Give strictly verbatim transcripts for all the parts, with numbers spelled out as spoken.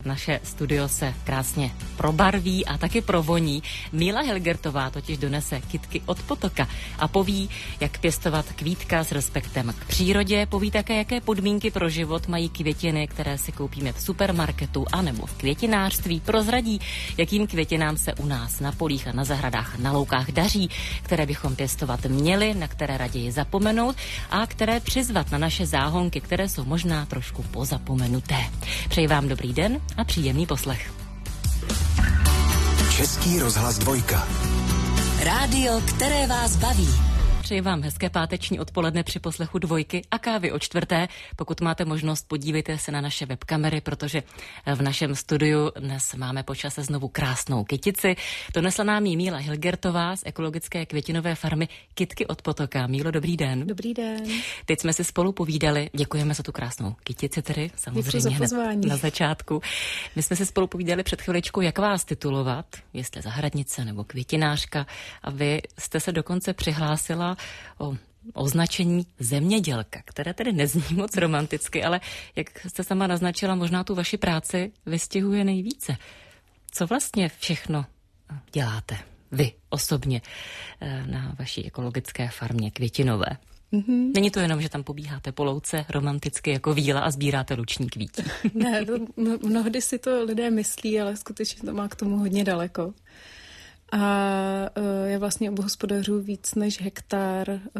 naše studio se krásně probarví a taky provoní. Míla Hilgertová totiž donese kytky od potoka a poví, jak pěstovat kvítka s respektem k přírodě, poví také, jaké podmínky pro život mají květiny, které si koupíme v supermarketu anebo v květinářství, prozradí, jakým květinám se u nás na polích a na zahradách, na loukách daří, které bychom pěstovat měli, na které raději zapomenout a které přizvat na naše záhonky, které jsou možná trošku pozapomenuté. Přeji vám dobrý den a příjemný poslech. Český rozhlas dvojka. Rádio, které vás baví. Přeji vám hezké páteční odpoledne při poslechu Dvojky a kávy o čtvrté. Pokud máte možnost, podívejte se na naše webkamery, protože v našem studiu dnes máme po čase znovu krásnou kytici. Donesla nám ji Míla Hilgertová z ekologické květinové farmy Kytky od potoka. Mílo, dobrý den. Dobrý den. Teď jsme si spolu povídali, děkujeme za tu krásnou kytici tedy, samozřejmě hned na začátku. My jsme si spolu povídali před chviličkou, jak vás titulovat, jestli zahradnice nebo květinářka, a vy jste se dokonce přihlásila o označení zemědělka, které tedy nezní moc romanticky, ale jak jste sama naznačila, možná tu vaši práci vystihuje nejvíce. Co vlastně všechno děláte vy osobně na vaší ekologické farmě květinové? Mm-hmm. Není to jenom, že tam pobíháte po louce romanticky jako víla a sbíráte luční kvítí. Ne, to mnohdy si to lidé myslí, ale skutečně to má k tomu hodně daleko. A uh, já vlastně obhospodařuji víc než hektar uh,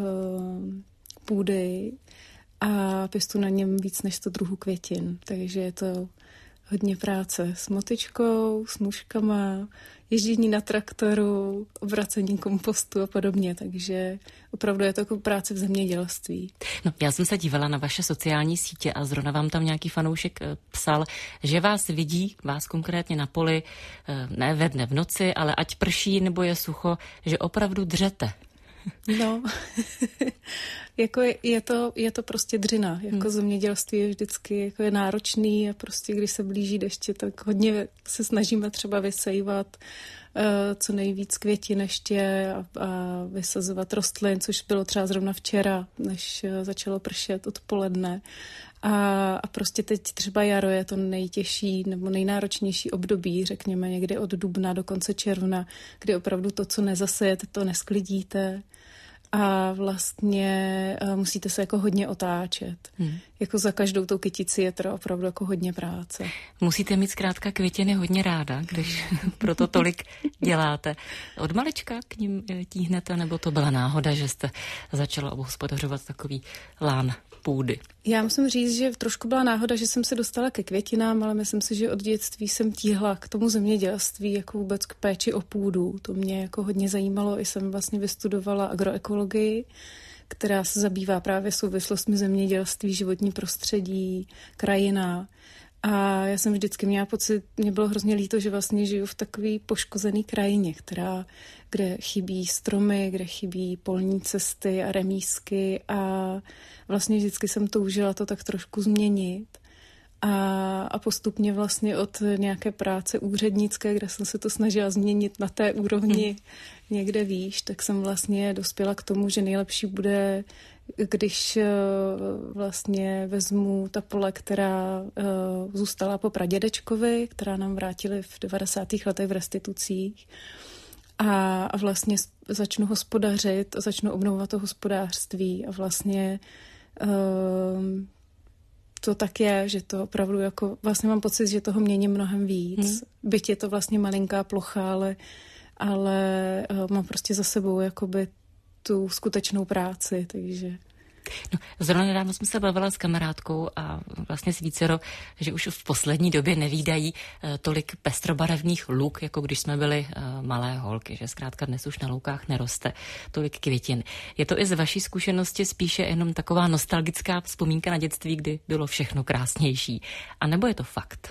půdy a pěstu na něm víc než sto druhů květin. Takže je to hodně práce s motyčkou, s nůžkama, ježdění na traktoru, obracení kompostu a podobně. Takže opravdu je to jako práce v zemědělství. No, já jsem se dívala na vaše sociální sítě a zrovna vám tam nějaký fanoušek psal, že vás vidí, vás konkrétně na poli, ne ve dne v noci, ale ať prší nebo je sucho, že opravdu dřete. No, jako je, je, to, je to prostě dřina. Jako hmm. zemědělství je vždycky jako je náročný a prostě když se blíží deště, tak hodně se snažíme třeba vysejvat uh, co nejvíc květin ještě a, a vysazovat rostlin, což bylo třeba zrovna včera, než uh, začalo pršet odpoledne. A, a prostě teď třeba jaro je to nejtěžší nebo nejnáročnější období, řekněme někdy od dubna do konce června, kdy opravdu to, co nezasejete, to nesklidíte a vlastně a musíte se jako hodně otáčet. Hmm. Jako za každou tou kytici je teda opravdu jako hodně práce. Musíte mít zkrátka květiny hodně ráda, když proto tolik děláte. Od malička k ním tíhnete, nebo to byla náhoda, že jste začala obhospodařovat takový lán půdy? Já musím říct, že trošku byla náhoda, že jsem se dostala ke květinám, ale myslím si, že od dětství jsem tíhla k tomu zemědělství, jako vůbec k péči o půdu. To mě jako hodně zajímalo. I jsem vlastně vystudovala agroekologii, která se zabývá právě souvislostmi zemědělství, životní prostředí, krajina. A já jsem vždycky měla pocit, mě bylo hrozně líto, že vlastně žiju v takový poškozený krajině, která, kde chybí stromy, kde chybí polní cesty a remísky a vlastně vždycky jsem toužila to tak trošku změnit. A, a postupně vlastně od nějaké práce úřednické, kde jsem se to snažila změnit na té úrovni hmm. někde výš, tak jsem vlastně dospěla k tomu, že nejlepší bude, když vlastně vezmu ta pole, která uh, zůstala po pradědečkovi, která nám vrátili v devadesátých letech v restitucích a, a vlastně začnu hospodařit, začnu obnovovat to hospodářství a vlastně uh, to tak je, že to opravdu jako, vlastně mám pocit, že toho mění mnohem víc. Hmm. Byť je to vlastně malinká plocha, ale, ale uh, mám prostě za sebou jakoby tu skutečnou práci, takže... No, zrovna nedávno jsem se bavila s kamarádkou a vlastně s vícero, že už v poslední době nevídají uh, tolik pestrobarevných luk, jako když jsme byli uh, malé holky, že zkrátka dnes už na loukách neroste tolik květin. Je to i z vaší zkušenosti spíše jenom taková nostalgická vzpomínka na dětství, kdy bylo všechno krásnější? A nebo je to fakt?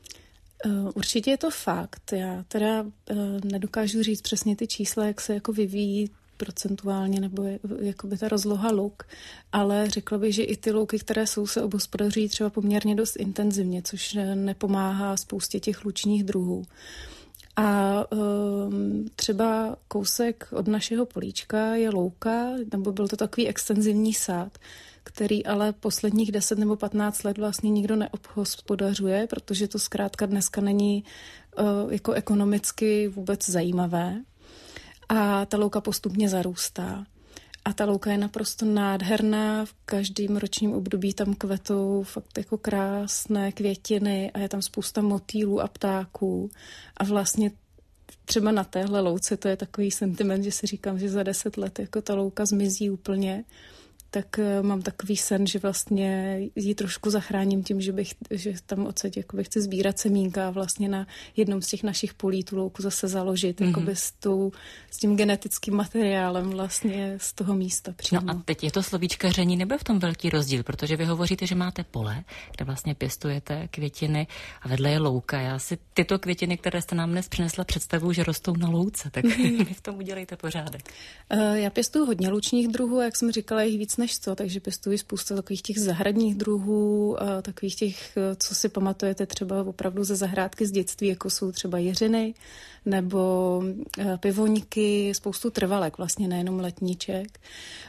Uh, určitě je to fakt. Já teda uh, nedokážu říct přesně ty čísla, jak se jako vyvíjí procentuálně nebo je, jakoby ta rozloha luk, ale řekla bych, že i ty louky, které jsou, se obhospodařují třeba poměrně dost intenzivně, což nepomáhá spoustě těch lučních druhů. A um, třeba kousek od našeho políčka je louka, nebo byl to takový extenzivní sád, který ale posledních deset nebo patnáct let vlastně nikdo neobhospodařuje, protože to zkrátka dneska není uh, jako ekonomicky vůbec zajímavé. A ta louka postupně zarůstá. A ta louka je naprosto nádherná, v každém ročním období tam kvetou fakt jako krásné květiny a je tam spousta motýlů a ptáků. A vlastně třeba na téhle louce to je takový sentiment, že si říkám, že za deset let jako ta louka zmizí úplně, tak mám takový sen, že vlastně ji trošku zachráním tím, že, bych, že tam odsaď jakoby chci sbírat semínka a vlastně na jednom z těch našich polí tu louku zase založit, mm-hmm. jakoby s, tou, s tím genetickým materiálem vlastně z toho místa přímo. No a teď je to slovíčkaření, nebo v tom velký rozdíl, protože vy hovoříte, že máte pole, kde vlastně pěstujete květiny a vedle je louka. Já si tyto květiny, které jste nám dnes přinesla, představuju, že rostou na louce, tak mm-hmm. vy v tom udělejte pořádek. Uh, já pěstuju hodně lučních druhů, jak jsem říkala, jich víc než co, takže pěstuji spousta takových těch zahradních druhů, a takových těch, co si pamatujete třeba opravdu ze zahrádky z dětství, jako jsou třeba jiřiny nebo pivoňky, spoustu trvalek, vlastně nejenom letníček.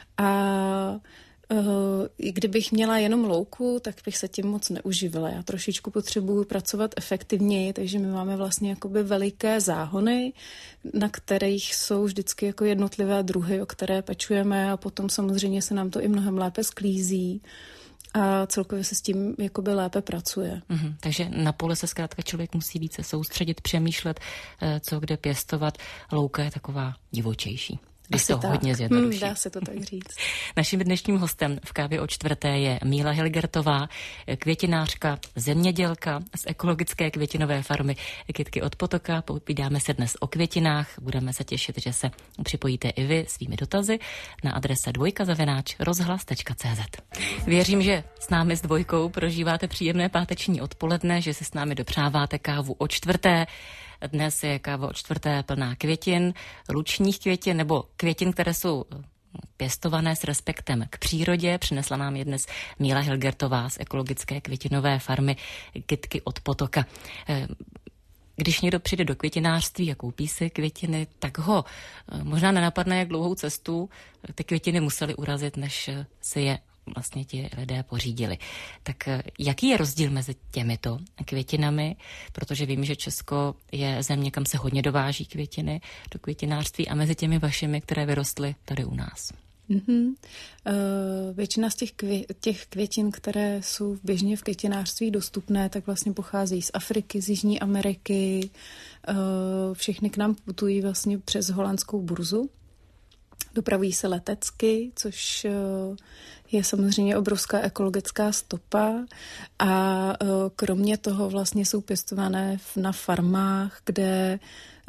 A i kdybych měla jenom louku, tak bych se tím moc neuživila. Já trošičku potřebuju pracovat efektivněji, takže my máme vlastně jakoby veliké záhony, na kterých jsou vždycky jako jednotlivé druhy, o které pečujeme a potom samozřejmě se nám to i mnohem lépe sklízí a celkově se s tím jakoby lépe pracuje. Mm-hmm. Takže na pole se zkrátka člověk musí více soustředit, přemýšlet, co kde pěstovat. Louka je taková divočejší. Když to tak. hodně zjednoduší. Hmm, dá se to tak říct. Naším dnešním hostem v Kávě o čtvrté je Míla Hilgertová, květinářka, zemědělka z ekologické květinové farmy Kytky od potoka. Povídáme se dnes o květinách. Budeme se těšit, že se připojíte i vy svými dotazy na adrese dvojka zavináč rozhlas tečka cé zet. Věřím, že s námi s dvojkou prožíváte příjemné páteční odpoledne, že si s námi dopřáváte kávu o čtvrté. Dnes je káva o čtvrté plná květin, lučních květin nebo květin, které jsou pěstované s respektem k přírodě. Přinesla nám je dnes Míla Hilgertová z ekologické květinové farmy Kytky od potoka. Když někdo přijde do květinářství a koupí si květiny, tak ho možná nenapadne, jak dlouhou cestu ty květiny museli urazit, než si je vlastně ti lidé pořídili. Tak jaký je rozdíl mezi těmito květinami? Protože vím, že Česko je země, kam se hodně dováží květiny do květinářství a mezi těmi vašimi, které vyrostly tady u nás. Mm-hmm. Uh, většina z těch, kvě- těch květin, které jsou běžně v květinářství dostupné, tak vlastně pocházejí z Afriky, z Jižní Ameriky. Uh, všechny k nám putují vlastně přes holandskou burzu. Dopravují se letecky, což je samozřejmě obrovská ekologická stopa a kromě toho vlastně jsou pěstované na farmách, kde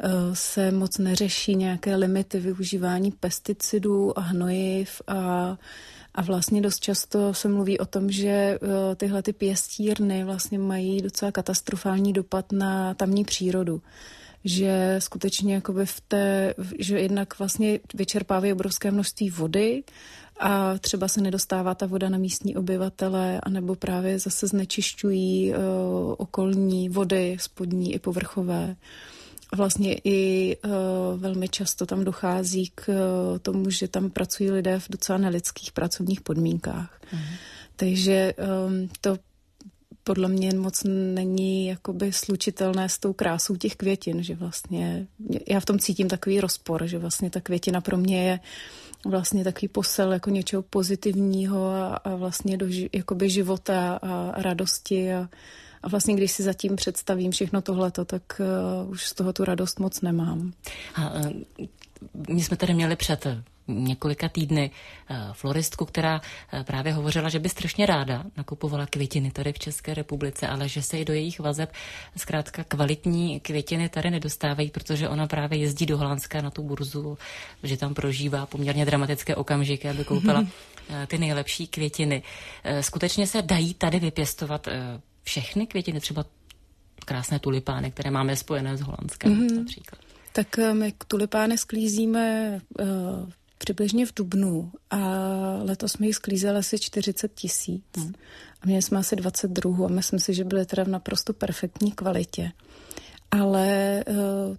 se moc neřeší nějaké limity využívání pesticidů a hnojiv a A vlastně dost často se mluví o tom, že tyhle ty pěstírny vlastně mají docela katastrofální dopad na tamní přírodu. Že skutečně jakoby v té, že jednak vlastně vyčerpávají obrovské množství vody a třeba se nedostává ta voda na místní obyvatele, anebo právě zase znečišťují uh, okolní vody, spodní i povrchové. Vlastně i uh, velmi často tam dochází k uh, tomu, že tam pracují lidé v docela nelidských pracovních podmínkách. Mm. Takže um, to podle mě moc není jakoby slučitelné s tou krásou těch květin, že vlastně já v tom cítím takový rozpor, že vlastně ta květina pro mě je vlastně takový posel jako něčeho pozitivního a, a vlastně do jakoby života a radosti a, a vlastně když si zatím představím všechno tohleto, tak uh, už z toho tu radost moc nemám. A, uh, my jsme tady měli před několika týdny floristku, která právě hovořila, že by strašně ráda nakupovala květiny tady v České republice, ale že se i do jejich vazeb zkrátka kvalitní květiny tady nedostávají, protože ona právě jezdí do Holandska na tu burzu, že tam prožívá poměrně dramatické okamžiky, aby koupila ty nejlepší květiny. Skutečně se dají tady vypěstovat všechny květiny, třeba krásné tulipány, které máme spojené s Holandskem mm-hmm. například. Tak my tulipány sklízíme uh, přibližně v dubnu a letos jsme jich sklízeli asi čtyřicet tisíc. Hmm. A měli jsme asi dvacet druhů a myslím si, že byly teda v naprosto perfektní kvalitě. Ale uh,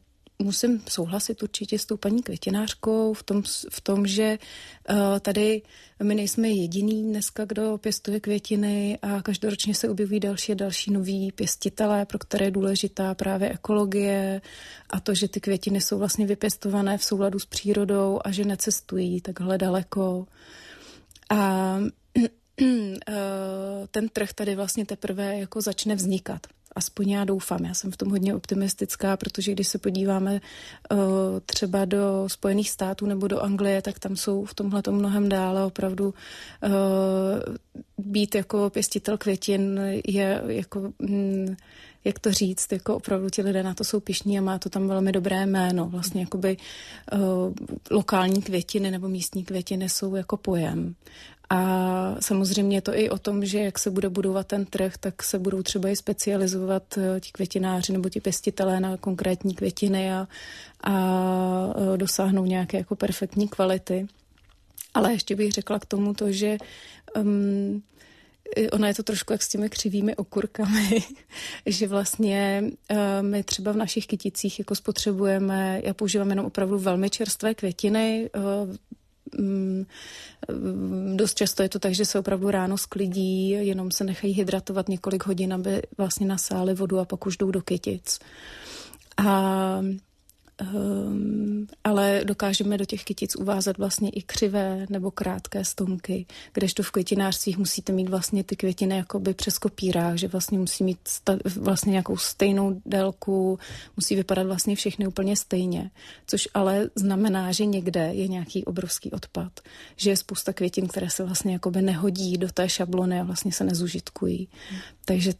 musím souhlasit určitě s tou paní květinářkou v tom, v tom že uh, tady my nejsme jediný dneska, kdo pěstuje květiny a každoročně se objevují další a další noví pěstitelé, pro které je důležitá právě ekologie a to, že ty květiny jsou vlastně vypěstované v souladu s přírodou a že necestují takhle daleko. A ten trh tady vlastně teprve jako začne vznikat. Aspoň já doufám, já jsem v tom hodně optimistická, protože když se podíváme uh, třeba do Spojených států nebo do Anglie, tak tam jsou v tomhle mnohem dále. Opravdu uh, být jako pěstitel květin je jako, mm, jak to říct, jako opravdu ti lidé na to jsou pyšní a má to tam velmi dobré jméno. Vlastně jakoby uh, lokální květiny nebo místní květiny jsou jako pojem. A samozřejmě je to i o tom, že jak se bude budovat ten trh, tak se budou třeba i specializovat ti květináři nebo ti pěstitelé na konkrétní květiny a, a dosáhnou nějaké jako perfektní kvality. Ale ještě bych řekla k tomu to, že um, ona je to trošku jak s těmi křivými okurkami, že vlastně uh, my třeba v našich kyticích jako spotřebujeme, já používám jenom opravdu velmi čerstvé květiny, uh, dost často je to tak, že se opravdu ráno sklidí, jenom se nechají hydratovat několik hodin, aby vlastně nasáli vodu a pak už jdou do kytic. A Um, ale dokážeme do těch kytic uvázat vlastně i křivé nebo krátké stonky, kdežto v květinářstvích musíte mít vlastně ty květiny jakoby přes kopírák, že vlastně musí mít sta- vlastně nějakou stejnou délku, musí vypadat vlastně všechny úplně stejně, což ale znamená, že někde je nějaký obrovský odpad, že je spousta květin, které se vlastně jakoby nehodí do té šablony a vlastně se nezužitkují. Hmm. Takže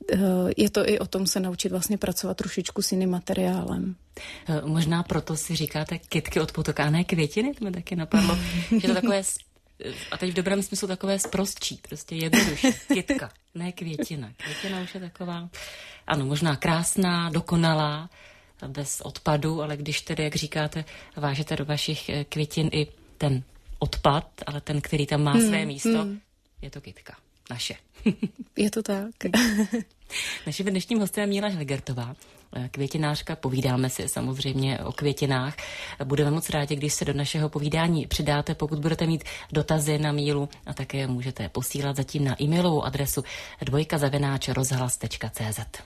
je to i o tom se naučit vlastně pracovat trošičku s jiným materiálem. Možná proto si říkáte kytky od potoka, a ne květiny, to mi taky napadlo, že to takové, a teď v dobrém smyslu takové sprostčí, prostě jednoduše, kytka, ne květina. Květina už je taková, ano, možná krásná, dokonalá, bez odpadu, ale když tedy, jak říkáte, vážete do vašich květin i ten odpad, ale ten, který tam má hmm, své místo, hmm. je to kytka. Naše. Je to tak. Naším dnešním hostem je Míla Hilgertová, květinářka. Povídáme si samozřejmě o květinách. Budeme moc rádi, když se do našeho povídání přidáte, pokud budete mít dotazy na Mílu a také můžete posílat zatím na e-mailovou adresu dvojka zavináč rozhlas tečka cé zet.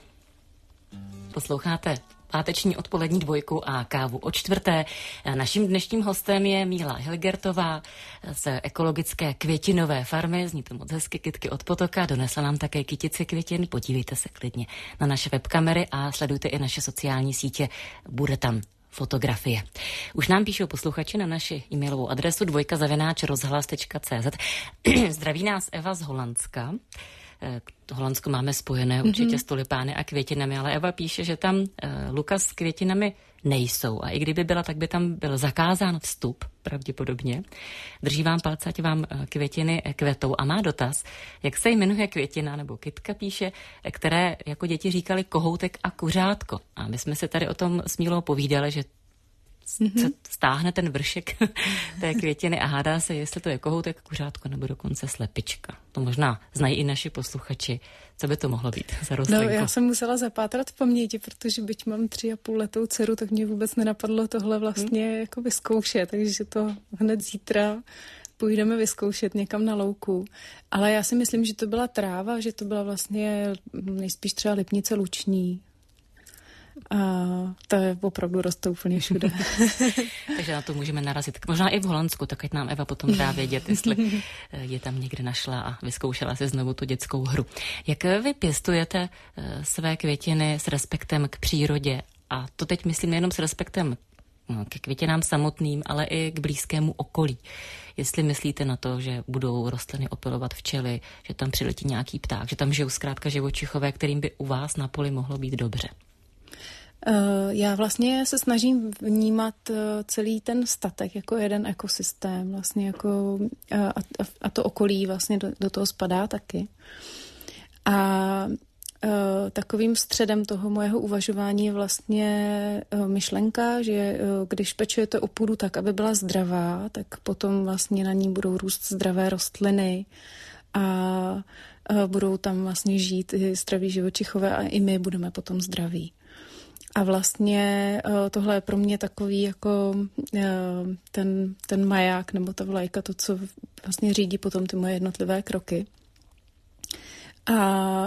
Posloucháte páteční odpolední dvojku a kávu o čtvrté. Naším dnešním hostem je Míla Hilgertová z ekologické květinové farmy. Zní to moc hezky, kytky od potoka. Donesla nám také kytici květin. Podívejte se klidně na naše webkamery a sledujte i naše sociální sítě. Bude tam fotografie. Už nám píšou posluchači na naši e-mailovou adresu dvojka zavináč rozhlas tečka cé zet. Zdraví nás Eva z Holandska. Holandsko máme spojené určitě mm-hmm. s tulipány a květinami, ale Eva píše, že tam uh, luka s květinami nejsou a i kdyby byla, tak by tam byl zakázán vstup, pravděpodobně. Drží vám palce, ať vám uh, květiny kvetou a má dotaz, jak se jmenuje květina, nebo kytka píše, které jako děti říkali kohoutek a kuřátko. A my jsme se tady o tom s Mílou povídali, že mm-hmm. stáhne ten vršek té květiny a hádá se, jestli to je kohoutek, kuřátko nebo dokonce slepička. To možná znají i naši posluchači. Co by to mohlo být za rostlinku? No, já jsem musela zapátrat v paměti, protože byť mám tři a půl letou dceru, tak mě vůbec nenapadlo tohle vlastně hmm. jako vyzkoušet, takže to hned zítra půjdeme vyzkoušet někam na louku. Ale já si myslím, že to byla tráva, že to byla vlastně nejspíš třeba lipnice luční. A to je opravdu roste úplně všude. Takže na to můžeme narazit. Možná i v Holandsku, tak ať nám Eva potom dá vědět, jestli je tam někde našla a vyzkoušela si znovu tu dětskou hru. Jak vy pěstujete své květiny s respektem k přírodě? A to teď myslím nejenom s respektem no, ke květinám samotným, ale i k blízkému okolí. Jestli myslíte na to, že budou rostliny opylovat včely, že tam přiletí nějaký pták, že tam žijou zkrátka živočichové, kterým by u vás na poli mohlo být dobře. Já vlastně se snažím vnímat celý ten statek jako jeden ekosystém vlastně jako a, a, a to okolí vlastně do, do toho spadá taky. A, a takovým středem toho mojeho uvažování je vlastně myšlenka, že když pečujete o půdu tak, aby byla zdravá, tak potom vlastně na ní budou růst zdravé rostliny a budou tam vlastně žít i zdraví živočichové a i my budeme potom zdraví. A vlastně tohle je pro mě takový jako ten, ten maják nebo ta vlajka, to, co vlastně řídí potom ty moje jednotlivé kroky. A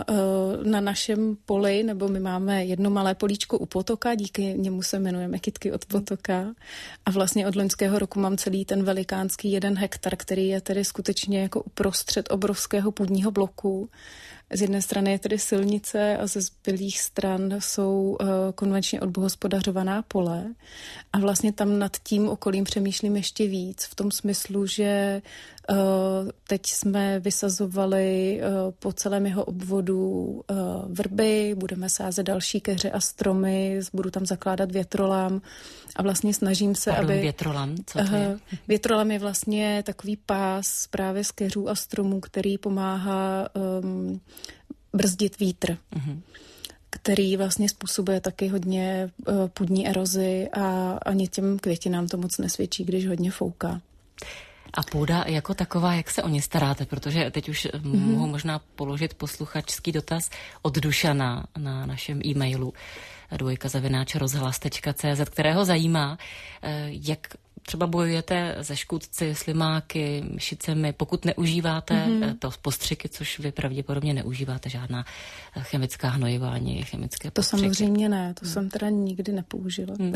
na našem poli, nebo my máme jedno malé políčko u potoka, díky němu se jmenujeme Kytky od potoka. A vlastně od loňského roku mám celý ten velikánský jeden hektar, který je tedy skutečně jako uprostřed obrovského půdního bloku. Z jedné strany je tedy silnice a ze zbylých stran jsou uh, konvenčně odbohospodařovaná pole. A vlastně tam nad tím okolím přemýšlím ještě víc v tom smyslu, že uh, teď jsme vysazovali uh, po celém jeho obvodu uh, vrby, budeme sázet další keře a stromy, budu tam zakládat větrolam a vlastně snažím se, Pardon, aby... větrolam? Co to je? Uh, větrolam je vlastně takový pás právě z keřů a stromů, který pomáhá um, brzdit vítr, uh-huh. který vlastně způsobuje taky hodně uh, půdní erozi a ani těm květinám to moc nesvědčí, když hodně fouká. A půda jako taková, jak se o ně staráte? Protože teď už mm-hmm. mohu možná položit posluchačský dotaz od Dušana na našem e-mailu dvojka zavináč rozhlas tečka cé zet, kterého zajímá, jak třeba bojujete se škůdci, slimáky, myšicemi, pokud neužíváte mm-hmm. to postřiky, což vy pravděpodobně neužíváte žádná chemická hnojiva ani chemické postřiky. To samozřejmě ne, to mm. jsem teda nikdy nepoužila. Mm.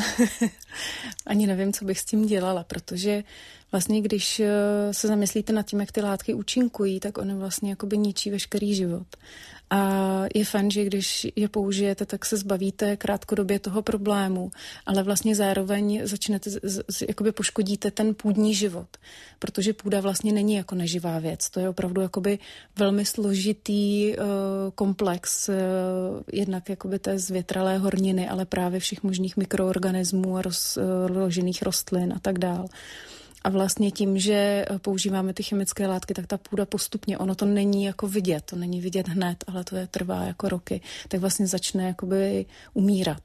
Ani nevím, co bych s tím dělala, protože vlastně když se zamyslíte nad tím, jak ty látky účinkují, tak oni vlastně jakoby ničí veškerý život. A je fajn, že když je použijete, tak se zbavíte krátkodobě toho problému, ale vlastně zároveň začnete, jakoby poškodíte ten půdní život, protože půda vlastně není jako neživá věc. To je opravdu jakoby velmi složitý uh, komplex, uh, jednak jakoby té zvětralé horniny, ale právě všech možných mikroorganismů a rozložených rostlin a tak dál. A vlastně tím, že používáme ty chemické látky, tak ta půda postupně, ono to není jako vidět, to není vidět hned, ale to je trvá jako roky, tak vlastně začne jakoby umírat.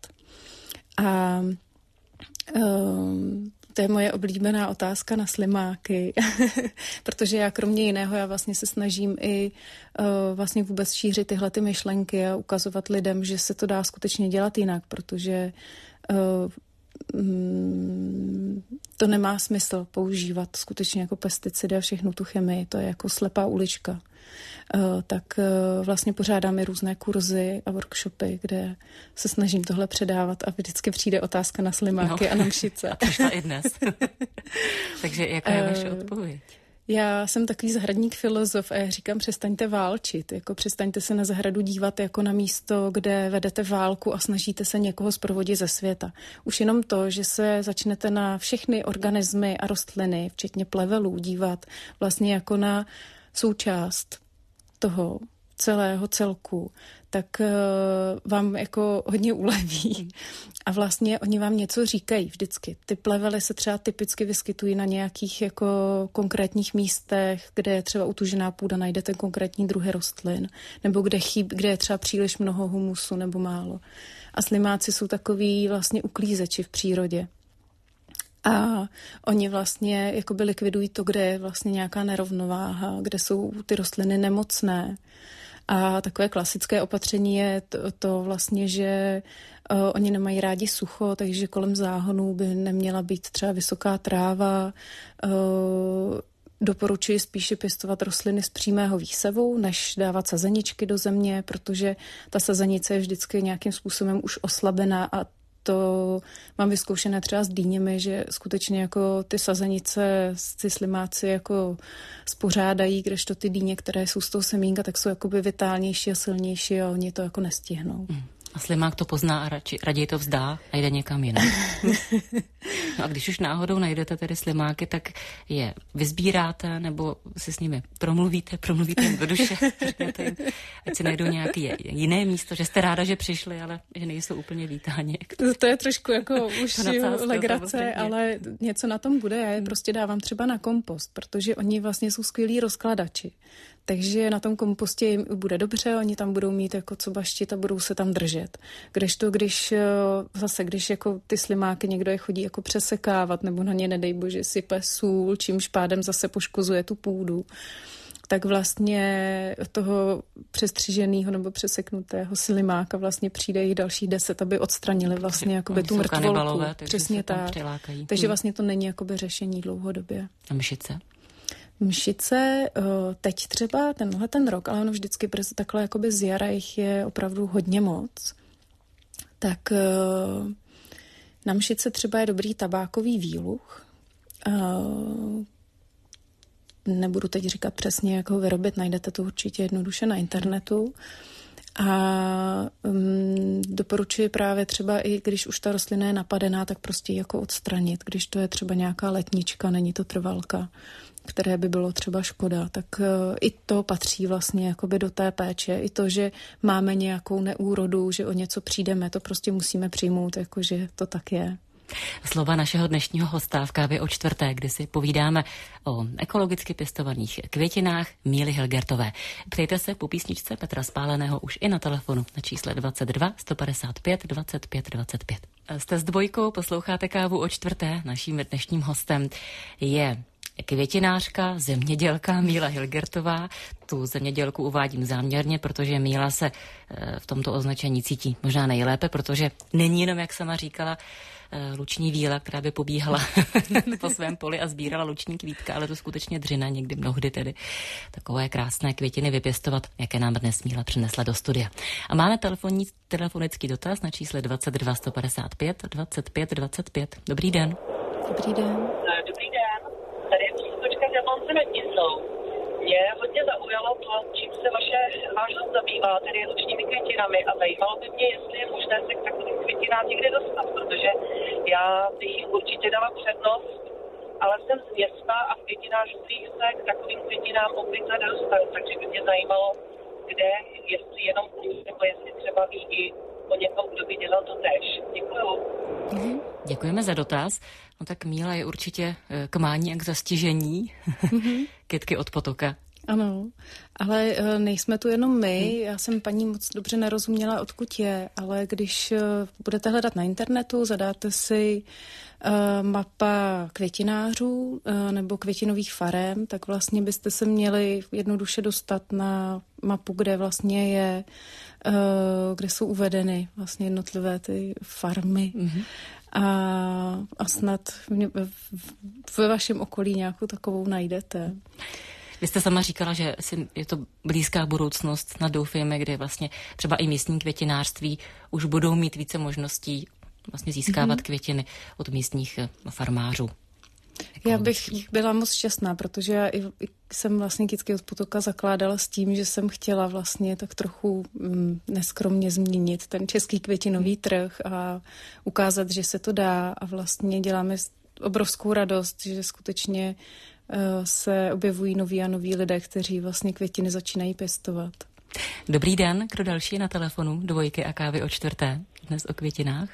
A um, to je moje oblíbená otázka na slimáky, protože já kromě jiného, já vlastně se snažím i uh, vlastně vůbec šířit tyhle ty myšlenky a ukazovat lidem, že se to dá skutečně dělat jinak, protože uh, to nemá smysl používat skutečně jako pesticidy a všechnu tu chemii, to je jako slepá ulička. Tak vlastně pořádáme různé kurzy a workshopy, kde se snažím tohle předávat a vždycky přijde otázka na slimáky no. a na mšice. A přišla i dnes. Takže jaká je vaše odpověď? Já jsem takový zahradník filozof a já říkám, přestaňte válčit, jako přestaňte se na zahradu dívat jako na místo, kde vedete válku a snažíte se někoho zprovodit ze světa. Už jenom to, že se začnete na všechny organismy a rostliny, včetně plevelů, dívat vlastně jako na součást toho celého celku, tak uh, vám jako hodně uleví. A vlastně oni vám něco říkají vždycky. Ty plevely se třeba typicky vyskytují na nějakých jako konkrétních místech, kde je třeba utužená půda, najdete konkrétní druhy rostlin, nebo kde, chyb, kde je třeba příliš mnoho humusu nebo málo. A slimáci jsou takový vlastně uklízeči v přírodě. A oni vlastně jakoby likvidují to, kde je vlastně nějaká nerovnováha, kde jsou ty rostliny nemocné. A takové klasické opatření je to, to vlastně, že uh, oni nemají rádi sucho, takže kolem záhonů by neměla být třeba vysoká tráva. Uh, doporučuji spíše pěstovat rostliny z přímého výsevu, než dávat sazeničky do země, protože ta sazenice je vždycky nějakým způsobem už oslabená a to mám vyzkoušené třeba s dýněmi, že skutečně jako ty sazenice, ty slimáci jako spořádají, kdežto ty dýně, které jsou z toho semínka, tak jsou jakoby vitálnější a silnější a oni to jako nestihnou. Hmm. A slimák to pozná a radši, raději to vzdá a jde někam jinam. No a když už náhodou najdete tedy slimáky, tak je vysbíráte nebo si s nimi promluvíte, promluvíte jim do duše, řeknete jim, ať si najdou nějaké jiné místo, že jste ráda, že přišli, ale že nejsou úplně vítáni. To, to je trošku jako už legrace, ale něco na tom bude. Já je prostě dávám třeba na kompost, protože oni vlastně jsou skvělí rozkladači. Takže na tom kompostě jim bude dobře, oni tam budou mít jako co baštit a budou se tam držet. Kdežto, když zase, když jako ty slimáky někdo je chodí jako přesekávat nebo na ně, nedej bože, sype sůl, čímž pádem zase poškozuje tu půdu, tak vlastně toho přestřiženého nebo přeseknutého slimáka vlastně přijde jich další deset, aby odstranili vlastně jakoby tu mrtvolku. Přesně tak. Takže vlastně to není jakoby řešení dlouhodobě. A mšice? Mšice, teď třeba tenhle ten rok, ale ono vždycky takhle jakoby z jara jich je opravdu hodně moc. Tak na mšice třeba je dobrý tabákový výluch. Nebudu teď říkat přesně, jak ho vyrobit, najdete to určitě jednoduše na internetu. A um, doporučuji právě třeba i když už ta rostlina je napadená, tak prostě jako odstranit. Když to je třeba nějaká letnička, není to trvalka, které by bylo třeba škoda, tak uh, i to patří vlastně jakoby do té péče. I to, že máme nějakou neúrodu, že o něco přijdeme, to prostě musíme přijmout, jakože to tak je. Slova našeho dnešního hosta v Kávě o čtvrté, kdy si povídáme o ekologicky pěstovaných květinách Míly Hilgertové. Přejte se po písničce Petra Spáleného už i na telefonu na čísle dvacet dva sto padesát pět dvacet pět dvacet pět. Jste s Dvojkou, posloucháte Kávu o čtvrté. Naším dnešním hostem je květinářka, zemědělka Míla Hilgertová. Tu zemědělku uvádím záměrně, protože Míla se v tomto označení cítí možná nejlépe, protože není jenom, jak sama říkala, luční víla, která by pobíhala po svém poli a sbírala luční kvítka, ale to skutečně dřina, někdy mnohdy tedy takové krásné květiny vypěstovat, jaké nám dnes Míla přinesla do studia. A máme telefonní, telefonický dotaz na čísle dvacet dva sto padesát pět dvacet pět dvacet pět. Dobrý den. Dobrý den. Dobrý den. Tady je přískočka z Jablonce nad Nisou. Mě hodně zaujalo to, čím se vaše vážnost zabývá, tedy lučními květinami, a zajímalo by mě, jestli je možné se k takovým květinám někde dostat, protože já bych jim určitě dala přednost, ale jsem z města a v květinářství se k takovým květinám obvykle nedostanu, takže by mě zajímalo, kde, jestli jenom u ní, nebo jestli třeba ví i o někom, kdo by dělal to též. Děkuju. Mhm. Děkujeme za dotaz. No tak Míla je určitě k mání a k zastižení. Mm-hmm. Kytky od potoka. Ano, ale nejsme tu jenom my. Já jsem paní moc dobře nerozuměla, odkud je, ale když budete hledat na internetu, zadáte si uh, mapa květinářů uh, nebo květinových farem, tak vlastně byste se měli jednoduše dostat na mapu, kde vlastně je, uh, kde jsou uvedeny vlastně jednotlivé ty farmy. Mm-hmm. A, a snad ve vašem okolí nějakou takovou najdete. Vy jste sama říkala, že je to blízká budoucnost, snad doufejme, kde vlastně třeba i místní květinářství už budou mít více možností vlastně získávat mm-hmm. květiny od místních farmářů. Já bych byla moc šťastná, protože já i, i jsem vlastně Kytky od potoka zakládala s tím, že jsem chtěla vlastně tak trochu mm, neskromně změnit ten český květinový trh a ukázat, že se to dá, a vlastně děláme obrovskou radost, že skutečně uh, se objevují noví a noví lidé, kteří vlastně květiny začínají pěstovat. Dobrý den, kdo další je na telefonu Dvojky a Kávy o čtvrté, dnes o květinách?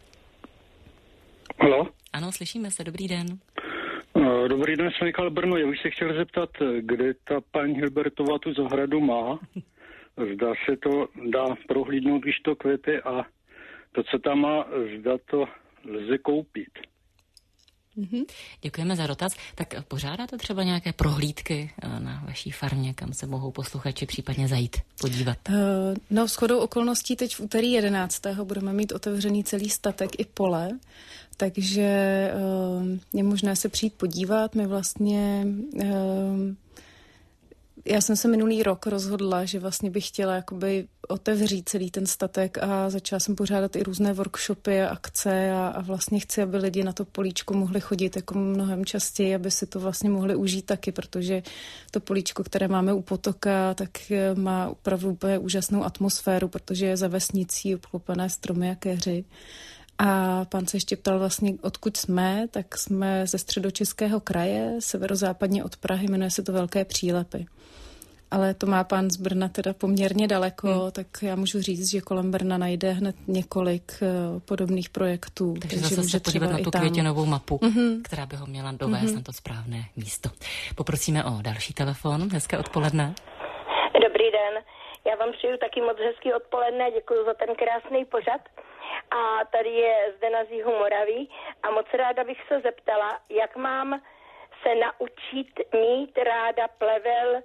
Halo? Ano, slyšíme se, dobrý den. Dobrý den, jsem Michal Brno. Já bych se chtěl zeptat, kde ta paní Hilgertová tu zahradu má. Zda se to dá prohlídnout, když to kvete, a to, co tam má, zda to lze koupit. Mm-hmm. Děkujeme za dotaz. Tak pořádáte třeba nějaké prohlídky na vaší farmě, kam se mohou posluchači případně zajít podívat? Uh, no, shodou okolností teď v úterý jedenáctého budeme mít otevřený celý statek i pole, takže uh, je možné se přijít podívat. My vlastně... Uh, Já jsem se minulý rok rozhodla, že vlastně bych chtěla jakoby otevřít celý ten statek a začala jsem pořádat i různé workshopy a akce a, a vlastně chci, aby lidi na to políčko mohli chodit jako mnohem častěji, aby si to vlastně mohli užít taky, protože to políčko, které máme u potoka, tak má opravdu úplně úžasnou atmosféru, protože je za vesnicí obklopené stromy a keři. A pán se ještě ptal vlastně, odkud jsme, tak jsme ze Středočeského kraje, severozápadně od Prahy, jmenuje se to Velké Přílepy. Ale to má pán z Brna teda poměrně daleko, hmm. tak já můžu říct, že kolem Brna najde hned několik uh, podobných projektů. Takže, takže zase se podívat na tu květinovou mapu, mm-hmm. která by ho měla dovést mm-hmm. na to správné místo. Poprosíme o další telefon. Hezké odpoledne. Dobrý den. Já vám přeju taky moc hezký odpoledne. Děkuji za ten krásný pořad. A tady je Zdena z Jihu Moravy a moc ráda bych se zeptala, jak mám se naučit mít ráda plevel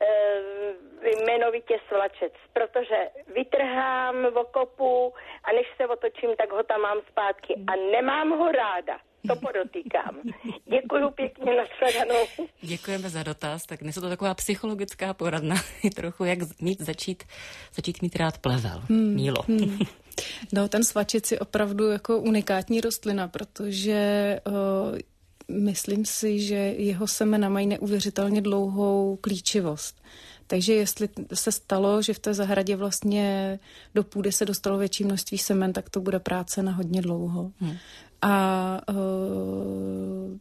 jmenovitě svlačec, protože vytrhám v okopu a než se otočím, tak ho tam mám zpátky a nemám ho ráda. To podotýkám. Děkuju pěkně, nashledanou. Děkujeme za dotaz. Tak dnes je to taková psychologická poradna. Trochu jak mít, začít, začít mít rád plevel. Hmm. Mílo. Hmm. No, ten svačec je opravdu jako unikátní rostlina, protože uh, myslím si, že jeho semena mají neuvěřitelně dlouhou klíčivost. Takže jestli se stalo, že v té zahradě vlastně do půdy se dostalo větší množství semen, tak to bude práce na hodně dlouho. Hmm. A uh,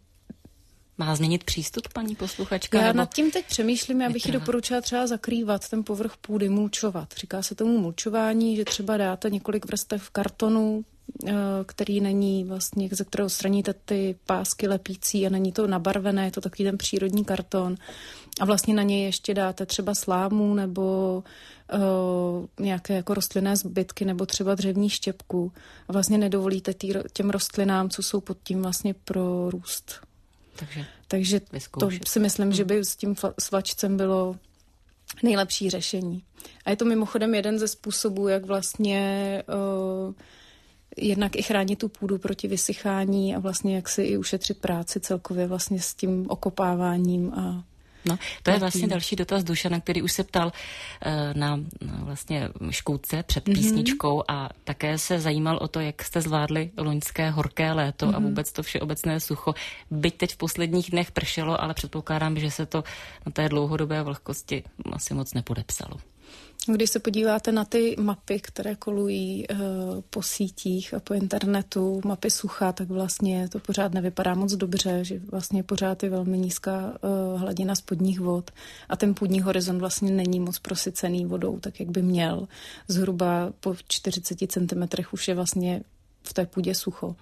má změnit přístup paní posluchačka? Já nebo... nad tím teď přemýšlím, já bych ji doporučila třeba zakrývat ten povrch půdy, mulčovat. Říká se tomu mulčování, že třeba dáte několik vrstev kartonu, který není vlastně, ze kterého straníte ty pásky lepící a není to nabarvené, je to takový ten přírodní karton. A vlastně na něj ještě dáte třeba slámu nebo uh, nějaké jako rostlinné zbytky nebo třeba dřevní štěpku. A vlastně nedovolíte tý, těm rostlinám, co jsou pod tím vlastně pro růst. Takže, Takže to si myslím, hmm. že by s tím svačcem bylo nejlepší řešení. A je to mimochodem jeden ze způsobů, jak vlastně uh, jednak i chránit tu půdu proti vysychání a vlastně jak si i ušetřit práci celkově vlastně s tím okopáváním a No, to je vlastně další dotaz Dušana, který už se ptal uh, na, na vlastně škůdce před písničkou mm-hmm. a také se zajímal o to, jak jste zvládli loňské horké léto mm-hmm. a vůbec to všeobecné sucho. Byť teď v posledních dnech pršelo, ale předpokládám, že se to na té dlouhodobé vlhkosti asi moc nepodepsalo. Když se podíváte na ty mapy, které kolují uh, po sítích a po internetu, mapy sucha, tak vlastně to pořád nevypadá moc dobře, že vlastně pořád je velmi nízká uh, hladina spodních vod a ten půdní horizont vlastně není moc prosycený vodou, tak jak by měl. Zhruba po čtyřiceti centimetrech už je vlastně v té půdě sucho.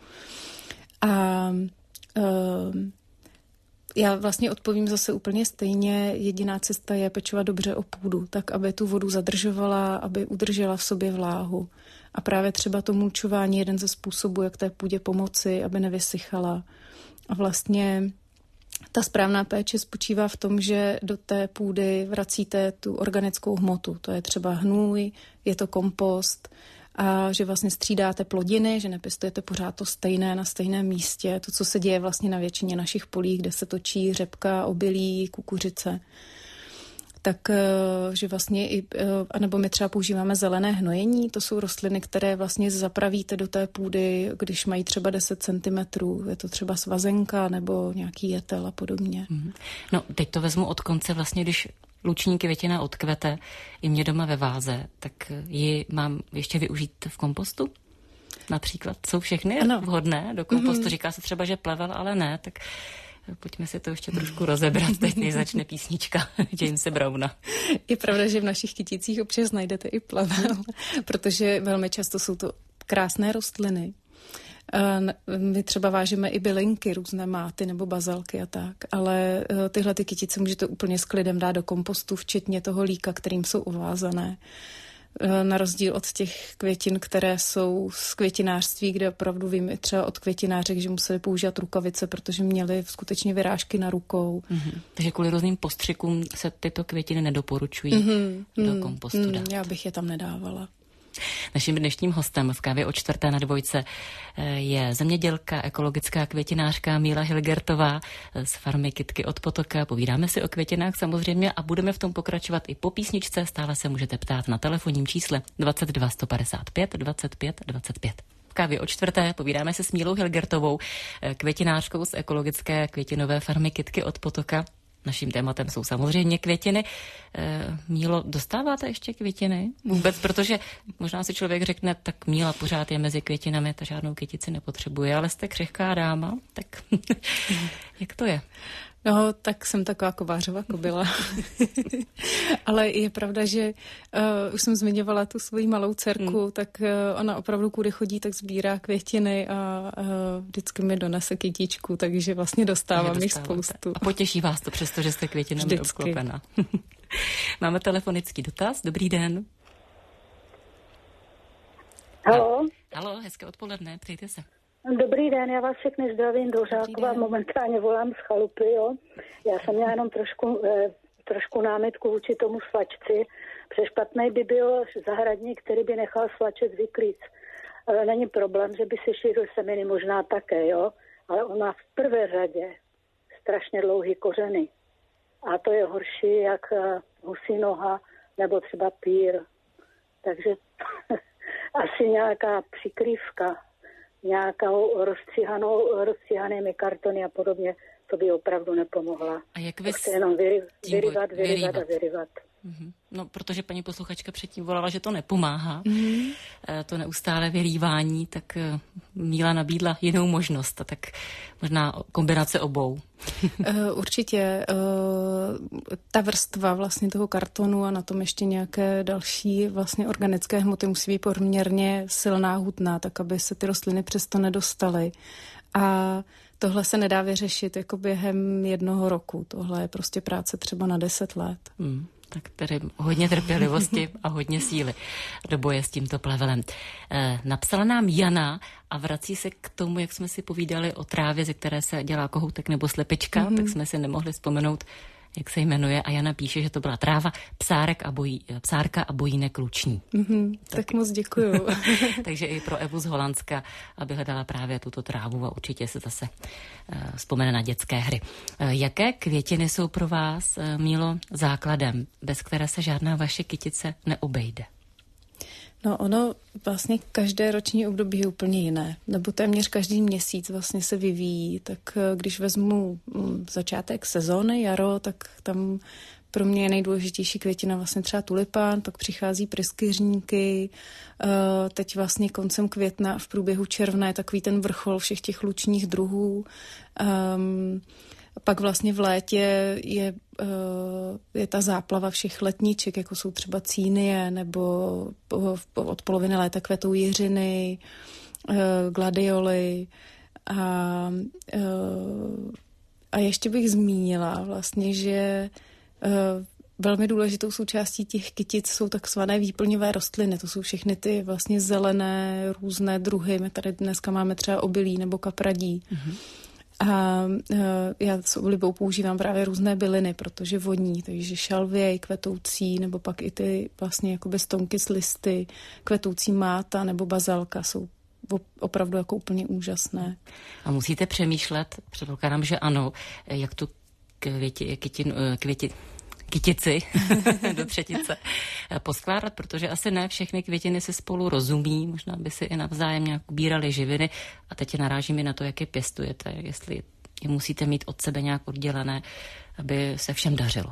A uh, Já vlastně odpovím zase úplně stejně. Jediná cesta je pečovat dobře o půdu, tak aby tu vodu zadržovala, aby udržela v sobě vláhu. A právě třeba to mulčování je jeden ze způsobů, jak té půdě pomoci, aby nevysychala. A vlastně ta správná péče spočívá v tom, že do té půdy vracíte tu organickou hmotu. To je třeba hnůj, je to kompost, a že vlastně střídáte plodiny, že nepěstujete pořád to stejné na stejném místě, to, co se děje vlastně na většině našich polí, kde se točí řepka, obilí, kukuřice. Tak, že vlastně i, anebo my třeba používáme zelené hnojení, to jsou rostliny, které vlastně zapravíte do té půdy, když mají třeba deset centimetrů, je to třeba svazenka nebo nějaký jetel a podobně. No, teď to vezmu od konce, vlastně když luční květina odkvete i mě doma ve váze, tak ji mám ještě využít v kompostu? Například jsou všechny ano. vhodné do kompostu. Mm-hmm. Říká se třeba, že plevel, ale ne, tak pojďme si to ještě trošku rozebrat, teď než začne písnička Jamese Browna. Je pravda, že v našich kyticích občas najdete i plevel, protože velmi často jsou to krásné rostliny. My třeba vážíme i bylinky, různé máty nebo bazalky a tak, ale tyhle ty kytice můžete úplně s klidem dát do kompostu, včetně toho líka, kterým jsou ovázané. Na rozdíl od těch květin, které jsou z květinářství, kde opravdu vím i třeba od květinářek, že museli používat rukavice, protože měli skutečně vyrážky na rukou. Mm-hmm. Takže kvůli různým postřikům se tyto květiny nedoporučují mm-hmm. do kompostu mm, dát. Já bych je tam nedávala. Naším dnešním hostem v kávě o čtvrté na dvojce je zemědělka, ekologická květinářka Míla Hilgertová z farmy Kytky od potoka. Povídáme si o květinách samozřejmě a budeme v tom pokračovat i po písničce. Stále se můžete ptát na telefonním čísle dvacet dva sto padesát pět dvacet pět dvacet pět. V kávě o čtvrté povídáme se s Mílou Hilgertovou, květinářkou z ekologické květinové farmy Kytky od potoka. Naším tématem jsou samozřejmě květiny. E, Mílo, dostáváte ještě květiny? Vůbec, protože možná si člověk řekne, tak Míla pořád je mezi květinami, ta žádnou kytici nepotřebuje, ale jste křehká dáma, tak jak to je? No, tak jsem taková kovářová kobyla. Ale je pravda, že uh, už jsem zmiňovala tu svoji malou dcerku, hmm. tak uh, ona opravdu kudy chodí, tak sbírá květiny a uh, vždycky mi donese kytičku, takže vlastně dostávám jich spoustu. A potěší vás to přesto, že jste květinami obklopená. Máme telefonický dotaz. Dobrý den. Haló. Haló, hezké odpoledne, přejte se. Dobrý den, já vás všechny zdravím do Žákova, momentálně volám z chalupy, jo. Já jsem měla jenom trošku e, trošku námitku vůči tomu svačci. Přešpatný by byl zahradník, který by nechal svačec vyklíct. Není problém, že by si šířil semeny, možná také, jo, ale on má v prvé řadě strašně dlouhý kořeny. A to je horší jak husí noha nebo třeba pír. Takže asi nějaká přikrývka, nějakou rozstříhanou, rozstříhanými kartony a podobně, to by opravdu nepomohla. A jak vy to jenom vyry, vyryvat, vyryvat a vyryvat. Mm-hmm. No, protože paní posluchačka předtím volala, že to nepomáhá, mm-hmm. to neustále vyrývání, tak Míla nabídla jinou možnost, a tak možná kombinace obou. Určitě. Ta vrstva vlastně toho kartonu a na tom ještě nějaké další vlastně organické hmoty musí být poměrně silná, hutná, tak aby se ty rostliny přesto nedostaly. A tohle se nedá vyřešit jako během jednoho roku. Tohle je prostě práce třeba na deset let. Mm. Tak tedy hodně trpělivosti a hodně síly do boje s tímto plevelem. E, napsala nám Jana a vrací se k tomu, jak jsme si povídali o trávě, ze které se dělá kohoutek nebo slepička, mm-hmm. tak jsme si nemohli vzpomenout, jak se jmenuje, a Jana píše, že to byla tráva psárek a bojí, psárka a bojínek luční. Mm-hmm, tak. tak moc děkuju. Takže i pro Evu z Holandska, aby hledala právě tuto trávu a určitě se zase uh, vzpomene na dětské hry. Uh, jaké květiny jsou pro vás, uh, Mílo, základem, bez které se žádná vaše kytice neobejde? No ono vlastně každé roční období je úplně jiné, nebo téměř každý měsíc vlastně se vyvíjí, tak když vezmu začátek sezóny, jaro, tak tam pro mě je nejdůležitější květina vlastně třeba tulipán, pak přichází pryskyřníky, teď vlastně koncem května v průběhu června je takový ten vrchol všech těch lučních druhů. Um, Pak vlastně v létě je, je ta záplava všech letníček, jako jsou třeba cínie, nebo od poloviny léta kvetou jiřiny, gladioly. A, a ještě bych zmínila vlastně, že velmi důležitou součástí těch kytic jsou takzvané výplňové rostliny. To jsou všechny ty vlastně zelené různé druhy. My tady dneska máme třeba obilí nebo kapradí. Mm-hmm. A já s oblibou používám právě různé byliny, protože voní, takže šalvěj, kvetoucí, nebo pak i ty vlastně jakoby stonky s listy, kvetoucí máta nebo bazalka jsou opravdu jako úplně úžasné. A musíte přemýšlet, předpokládám, že ano, jak tu květi, květin, květi, kytici do třetice poskládat, protože asi ne všechny květiny se spolu rozumí, možná by si i navzájem nějak ubírali živiny a teď narážím i na to, jak je pěstujete, jestli je musíte mít od sebe nějak oddělené, aby se všem dařilo.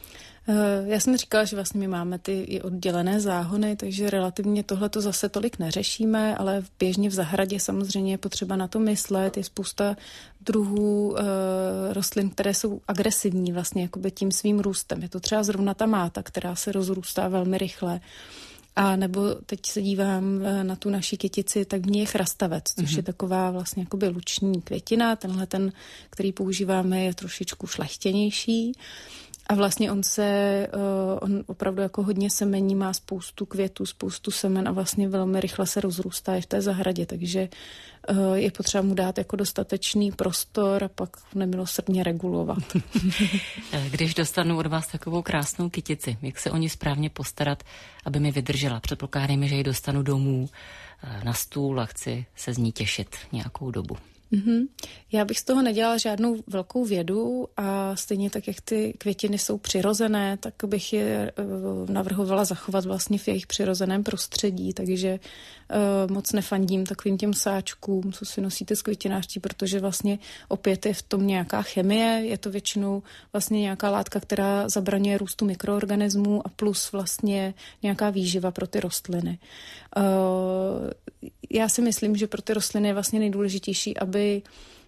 Já jsem říkala, že vlastně my máme ty i oddělené záhony, takže relativně tohle to zase tolik neřešíme, ale běžně v zahradě samozřejmě je potřeba na to myslet. Je spousta druhů e, rostlin, které jsou agresivní vlastně jakoby tím svým růstem. Je to třeba zrovna ta máta, která se rozrůstá velmi rychle. A nebo teď se dívám na tu naši kytici, tak v ní je chrastavec, což mm-hmm. je taková vlastně jakoby luční květina. Tenhle ten, který používáme, je trošičku šlechtěnější. A vlastně on se, on opravdu jako hodně semení, má spoustu květů, spoustu semen a vlastně velmi rychle se rozrůstá i v té zahradě, takže je potřeba mu dát jako dostatečný prostor a pak nemilosrdně regulovat. Když dostanu od vás takovou krásnou kytici, jak se o ní správně postarat, aby mi vydržela? Předpokládejme, že ji dostanu domů na stůl a chci se z ní těšit nějakou dobu. Mm-hmm. Já bych z toho nedělala žádnou velkou vědu a stejně tak, jak ty květiny jsou přirozené, tak bych je uh, navrhovala zachovat vlastně v jejich přirozeném prostředí, takže uh, moc nefandím takovým těm sáčkům, co si nosíte z květinářství, protože vlastně opět je v tom nějaká chemie, je to většinou vlastně nějaká látka, která zabraňuje růstu mikroorganismů a plus vlastně nějaká výživa pro ty rostliny. Uh, já si myslím, že pro ty rostliny je vlastně nejdůležitější, aby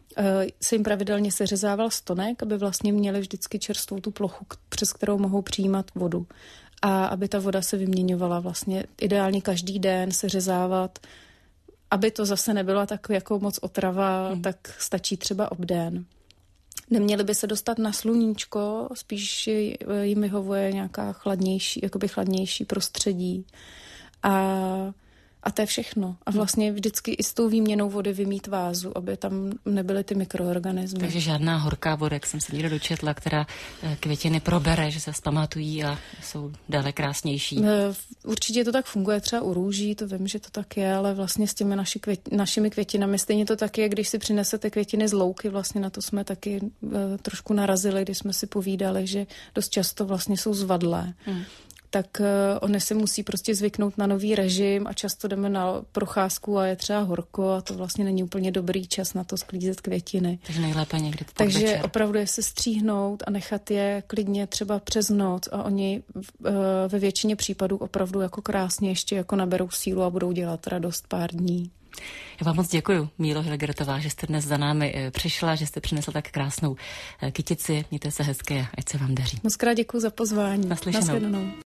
se jim pravidelně seřezával stonek, aby vlastně měli vždycky čerstvou tu plochu, přes kterou mohou přijímat vodu. A aby ta voda se vyměňovala vlastně ideálně každý den, seřezávat. Aby to zase nebyla tak jako moc otrava, hmm. tak stačí třeba obden. Neměly by se dostat na sluníčko, spíš jim vyhovuje nějaká chladnější, jakoby chladnější prostředí. A A to je všechno. A vlastně vždycky i s tou výměnou vody vymít vázu, aby tam nebyly ty mikroorganismy. Takže žádná horká voda, jak jsem se někde dočetla, která květiny probere, že se vzpamatují a jsou dále krásnější. Určitě to tak funguje třeba u růží, to vím, že to tak je, ale vlastně s těmi naši květ, našimi květinami stejně to tak je, když si přinesete květiny z louky, vlastně na to jsme taky uh, trošku narazili, když jsme si povídali, že dost často vlastně jsou zvadlé. Hmm. tak uh, oni se musí prostě zvyknout na nový režim a často jdeme na procházku a je třeba horko a to vlastně není úplně dobrý čas na to sklízet květiny. Takže nejlépe někdy to Takže podvečer. Opravdu je se stříhnout a nechat je klidně třeba přes noc a oni uh, ve většině případů opravdu jako krásně ještě jako naberou sílu a budou dělat radost pár dní. Já vám moc děkuju, Mílo Hilgertová, že jste dnes za námi přišla, že jste přinesla tak krásnou kytici. Mějte se hezké, ať se vám daří. Moc krát děkuju za pozvání. Naslyšenou. Naslyšenou.